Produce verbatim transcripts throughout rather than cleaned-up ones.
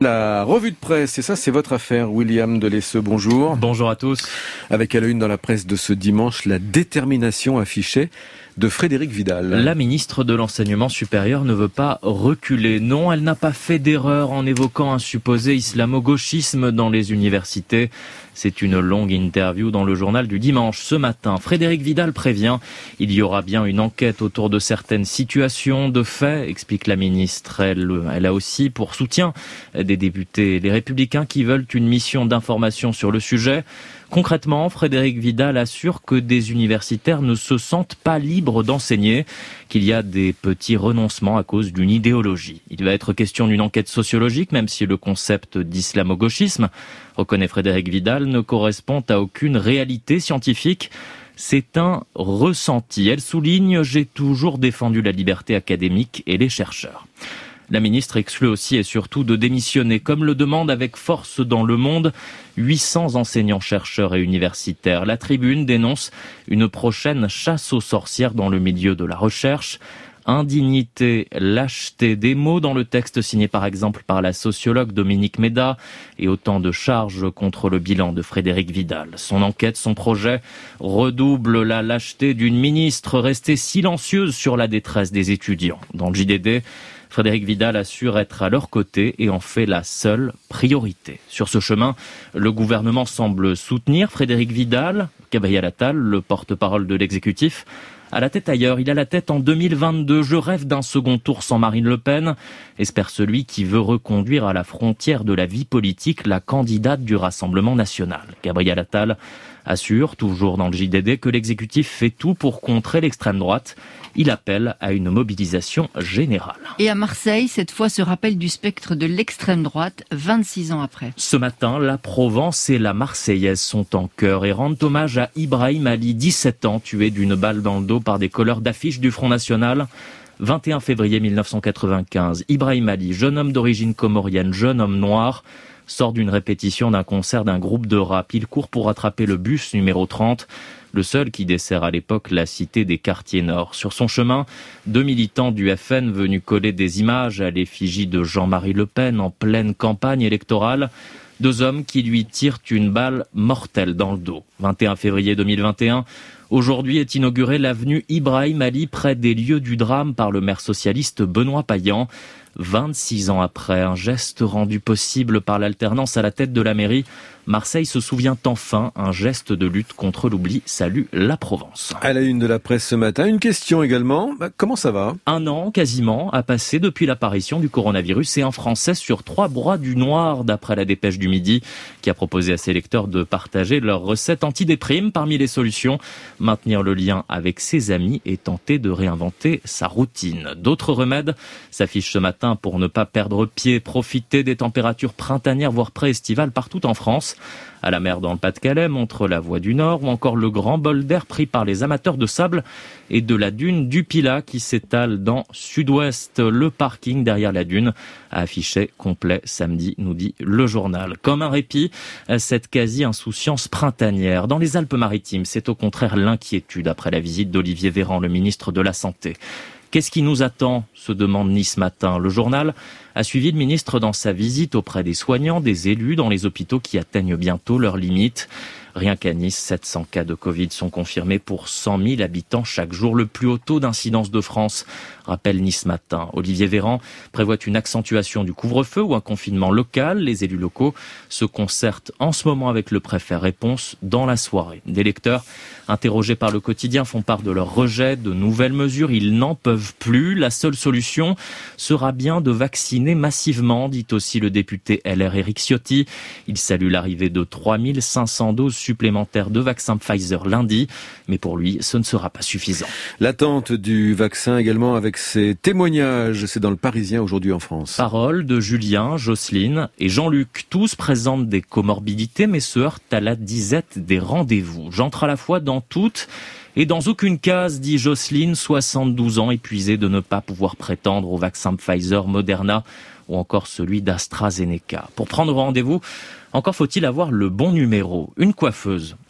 La revue de presse, et ça c'est votre affaire, William Delesseux, bonjour. Bonjour à tous. Avec à la une dans la presse de ce dimanche, la détermination affichée de Frédérique Vidal. La ministre de l'Enseignement supérieur ne veut pas reculer. Non, elle n'a pas fait d'erreur en évoquant un supposé islamo-gauchisme dans les universités. C'est une longue interview dans le journal du dimanche. Ce matin, Frédérique Vidal prévient, il y aura bien une enquête autour de certaines situations de fait, explique la ministre. Elle, elle a aussi pour soutien des députés les Républicains qui veulent une mission d'information sur le sujet. Concrètement, Frédérique Vidal assure que des universitaires ne se sentent pas libres d'enseigner, qu'il y a des petits renoncements à cause d'une idéologie. Il va être question d'une enquête sociologique, même si le concept d'islamo-gauchisme, reconnaît Frédérique Vidal, ne correspond à aucune réalité scientifique. C'est un ressenti. Elle souligne « J'ai toujours défendu la liberté académique et les chercheurs ». La ministre exclut aussi et surtout de démissionner, comme le demandent avec force dans Le Monde huit cents enseignants, chercheurs et universitaires. La Tribune dénonce une prochaine chasse aux sorcières dans le milieu de la recherche. Indignité, lâcheté, des mots dans le texte signé par exemple par la sociologue Dominique Méda et autant de charges contre le bilan de Frédérique Vidal. Son enquête, son projet redouble la lâcheté d'une ministre restée silencieuse sur la détresse des étudiants. Dans le J D D, Frédérique Vidal assure être à leur côté et en fait la seule priorité. Sur ce chemin, le gouvernement semble soutenir Frédérique Vidal. Gabriel Attal, le porte-parole de l'exécutif, a la tête ailleurs. Il a la tête en deux mille vingt-deux. Je rêve d'un second tour sans Marine Le Pen, espère celui qui veut reconduire à la frontière de la vie politique la candidate du Rassemblement national. Gabriel Attal assure, toujours dans le J D D, que l'exécutif fait tout pour contrer l'extrême droite. Il appelle à une mobilisation générale. Et à Marseille, cette fois, ce rappel du spectre de l'extrême droite, vingt-six ans après. Ce matin, la Provence et la Marseillaise sont en chœur et rendent hommage à Ibrahim Ali, dix-sept ans, tué d'une balle dans le dos par des colleurs d'affiches du Front National. vingt et un février mille neuf cent quatre-vingt-quinze, Ibrahim Ali, jeune homme d'origine comorienne, jeune homme noir, sort d'une répétition d'un concert d'un groupe de rap. Il court pour attraper le bus numéro trente, le seul qui dessert à l'époque la cité des quartiers nord. Sur son chemin, deux militants du F N venus coller des images à l'effigie de Jean-Marie Le Pen en pleine campagne électorale. Deux hommes qui lui tirent une balle mortelle dans le dos. vingt et un février deux mille vingt et un, aujourd'hui est inaugurée l'avenue Ibrahim Ali près des lieux du drame par le maire socialiste Benoît Payan. vingt-six ans après, un geste rendu possible par l'alternance à la tête de la mairie, Marseille se souvient enfin, un geste de lutte contre l'oubli salue la Provence. À la une de la presse ce matin, une question également, bah, comment ça va ? Un an quasiment a passé depuis l'apparition du coronavirus et un Français sur trois broie du noir, d'après la Dépêche du Midi, qui a proposé à ses lecteurs de partager leurs recettes antidéprime. Parmi les solutions, maintenir le lien avec ses amis et tenter de réinventer sa routine. D'autres remèdes s'affichent ce matin pour ne pas perdre pied, profiter des températures printanières voire pré-estivales partout en France. À la mer dans le Pas-de-Calais, montre la Voie du Nord ou encore le grand bol d'air pris par les amateurs de sable et de la dune du Pilat qui s'étale dans Sud-Ouest. Le parking derrière la dune a affiché complet samedi, nous dit le journal. Comme un répit, cette quasi-insouciance printanière. Dans les Alpes-Maritimes, c'est au contraire l'inquiétude après la visite d'Olivier Véran, le ministre de la Santé. Qu'est-ce qui nous attend ? Se demande Nice Matin. Le journal a suivi le ministre dans sa visite auprès des soignants, des élus dans les hôpitaux qui atteignent bientôt leurs limites. Rien qu'à Nice, sept cents cas de Covid sont confirmés pour cent mille habitants chaque jour, le plus haut taux d'incidence de France, rappelle Nice Matin. Olivier Véran prévoit une accentuation du couvre-feu ou un confinement local. Les élus locaux se concertent en ce moment avec le préfet. Réponse dans la soirée. Des lecteurs interrogés par le quotidien font part de leur rejet de nouvelles mesures. Ils n'en peuvent plus. La seule solution sera bien de vacciner massivement, dit aussi le député L R Éric Ciotti. Il salue l'arrivée de trois mille cinq cents doses supplémentaires de vaccin Pfizer lundi, mais pour lui, ce ne sera pas suffisant. L'attente du vaccin également avec ses témoignages, c'est dans le Parisien aujourd'hui en France. Parole de Julien, Jocelyne et Jean-Luc. Tous présentent des comorbidités, mais se heurtent à la disette des rendez-vous. J'entre à la fois dans toutes et dans aucune case, dit Jocelyne, soixante-douze ans, épuisée de ne pas pouvoir prétendre au vaccin Pfizer, Moderna ou encore celui d'AstraZeneca. Pour prendre rendez-vous, encore faut-il avoir le bon numéro. Une coiffeuse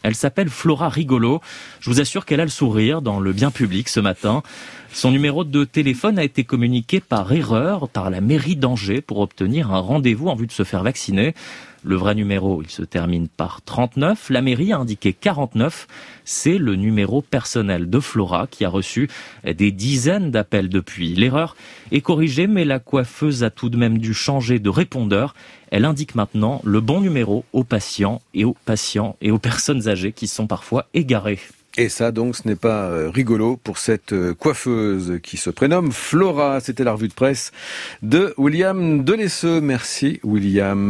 Elle s'appelle Flora Rigolo. Je vous assure qu'elle a le sourire dans le bien public ce matin. Son numéro de téléphone a été communiqué par erreur par la mairie d'Angers pour obtenir un rendez-vous en vue de se faire vacciner. Le vrai numéro, il se termine par trente-neuf. La mairie a indiqué quarante-neuf. C'est le numéro personnel de Flora qui a reçu des dizaines d'appels depuis. L'erreur est corrigée, mais la coiffeuse a tout de même dû changer de répondeur. Elle indique maintenant le bon numéro aux patients et aux patients et aux personnes âgées qui sont parfois égarées. Et ça, donc, ce n'est pas rigolo pour cette coiffeuse qui se prénomme Flora. C'était la revue de presse de William Delesseux. Merci, William.